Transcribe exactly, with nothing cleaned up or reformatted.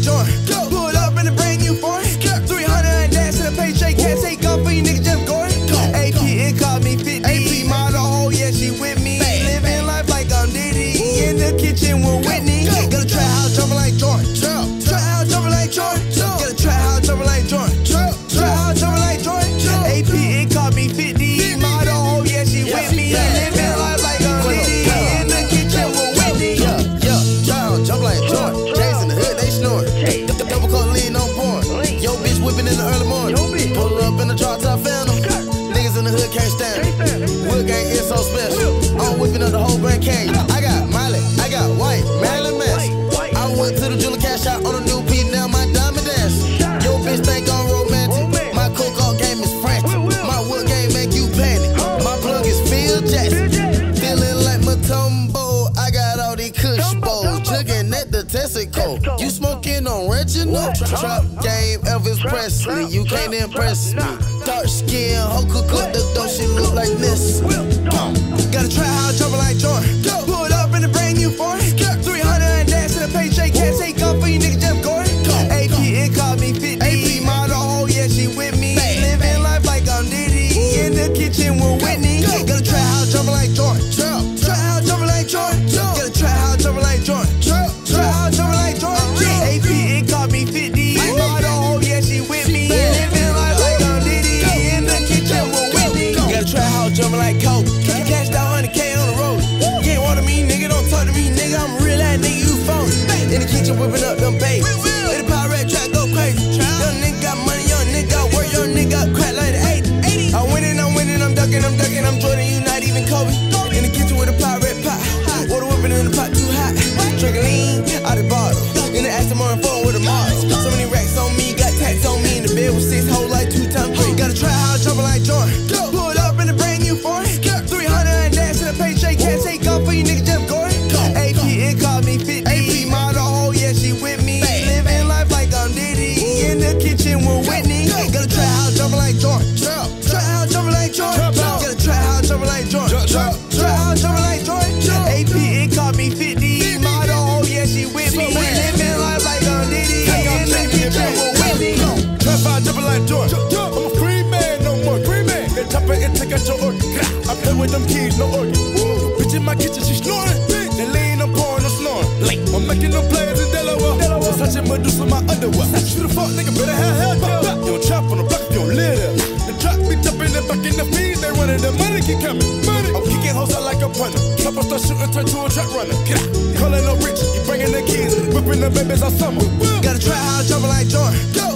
Jordan. Pull up in a brand new foreign. three hundred and dash in a paycheck. Can't take off for you niggas just going. A P, it called me fifty. A P model, oh yeah, she with me. Living life like I'm Diddy. In the kitchen with Whitney. Got a trap house jumping like Jordan. Trap house jumping like Jordan. Got a trap house jumping like Jordan. Trap house jumping like Jordan. A P, it called me fifty. Model, oh yeah, she with me. Living life like I'm Diddy. In the kitchen with Whitney. Yeah, yeah, trap house jumping like Jordan. Jays in the hood, they snoring. Double coat lean on porn. Yo, bitch whipping in the early morning. Pull up in the drop top phantom. Niggas in the hood can't stand it. Wood gang is so special. I'm whipping up the whole Grand Canyon. I got Miley, I got White, Marilyn Manson. I went to the jeweler cash out on a new beat, now my diamond dance. Yo, bitch think I'm romantic. My coke game is frantic. My wood game make you panic. My plug is Phil Jackson. Feeling like Matumbo. I got all these kush bowls. Jugging at the Texaco. You smoking on Reginald? Trap game, Elvis Presley. You can't impress me. Dark skin, hoe could cook the dough. She look like this. Got a trap house jumping like Jordan. Pulled up in a brand new foreign. three hundred and dash in a paycheck. Can't take off for you niggas just going. A P, it called me fifty. A P model, oh yeah, she with me. Living life like I'm Diddy. In the kitchen with Whitney. Got a trap house jumping like Jordan. Trap house jumping like Jordan. Got a trap house jumping like Jordan. Trap house jumping like Jordan. A P, it called me fifty. Model, oh yeah, she with me. Living life like I'm Diddy. In the kitchen with Whitney. Got a trap house jumping like Kobe. Cashed out one hundred K on the road. You ain't want to me, nigga, don't talk to me, nigga. I'm a real ass nigga, you phony. In the kitchen whipping up them babies. Let the power red track go crazy. Young nigga got money, young nigga got work, young nigga got crack like the eighties. I'm winning, I'm winning, I'm ducking, I'm ducking, I'm Jordan, you not even Kobe. In the kitchen with a power red pot. Water whipping in the pot too hot. Drinking lean out the bottle. In the Aston Martin phone with a model. So many racks on me, got tats on me. In the bed with six hoes like two times three. Got a trap house jumping like Jordan. Pulled up in a brand new foreign. three hundred and dash in a paycheck. Can't take off for you niggas just going. A P, it called me fifty. A P model, oh yeah, she with me. Living life like I'm Diddy. In the kitchen with Whitney. Got a trap house jumping like Jordan. Trap house jumping like Jordan. Got a trap house jumping like Jordan. Trap house jumping like Jordan. A P, it called me fifty. Model, oh yeah, she with me. Living life like I'm Diddy. In the kitchen with Whitney. Trap house jumping like Jordan. I'm a free man, no more free man. They top it and take out your organ. I play with them keys, no organ. Bitch in my kitchen, she snoring. They lean, I'm pouring, I'm snoring. I'm making them players in Delaware. Versace Medusa, my underwear. Shoot a fuck, nigga, better have haircut. You don't trap on the block if you don't live there. The trap be jumping and back in the feed. They running, the money keep coming. Money. I'm kicking hoes out like a punter. Trapper start shooting, turn to a trap runner. Get out. Calling no rich, you bringing the keys. Whipping the babies all summer. Got a trap house jumping like Jordan.